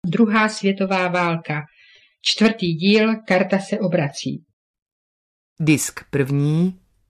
Druhá světová válka. 4. díl. Karta se obrací. Disk 1.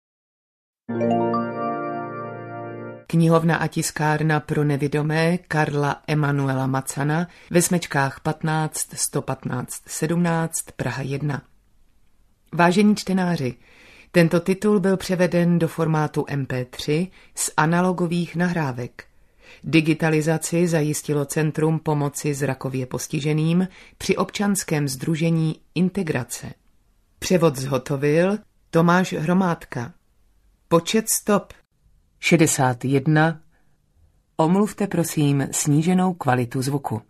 Knihovna a tiskárna pro nevidomé Karla Emanuela Macana ve smečkách 15 115 17 Praha 1. Vážení čtenáři, tento titul byl převeden do formátu MP3 z analogových nahrávek. Digitalizaci zajistilo Centrum pomoci zrakově postiženým při občanském sdružení Integrace. Převod zhotovil Tomáš Hromádka. Počet stop 61. Omluvte prosím sníženou kvalitu zvuku.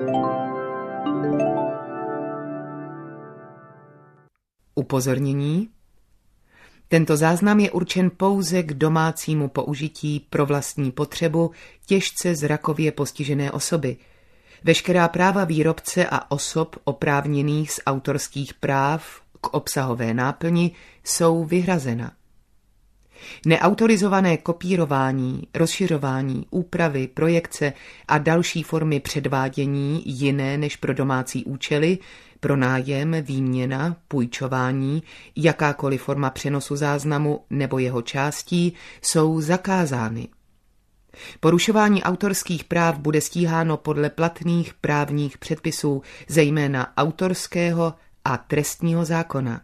Upozornění. Tento záznam je určen pouze k domácímu použití pro vlastní potřebu těžce zrakově postižené osoby. Veškerá práva výrobce a osob oprávněných z autorských práv k obsahové náplni jsou vyhrazena. Neautorizované kopírování, rozšiřování, úpravy, projekce a další formy předvádění jiné než pro domácí účely, pronájem, výměna, půjčování, jakákoliv forma přenosu záznamu nebo jeho částí jsou zakázány. Porušování autorských práv bude stíháno podle platných právních předpisů, zejména autorského a trestního zákona.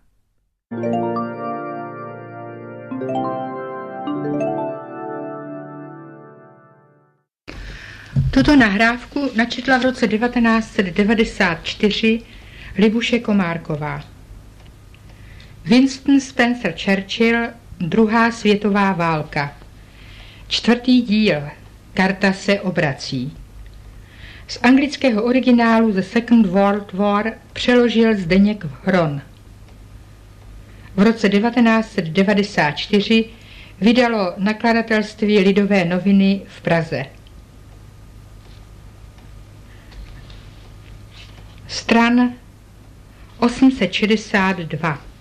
Tuto nahrávku načetla v roce 1994 Libuše Komárková. Winston Spencer Churchill, Druhá světová válka. 4. díl. Karta se obrací. Z anglického originálu The Second World War přeložil Zdeněk Hron. V roce 1994 vydalo nakladatelství Lidové noviny v Praze. Stran 862.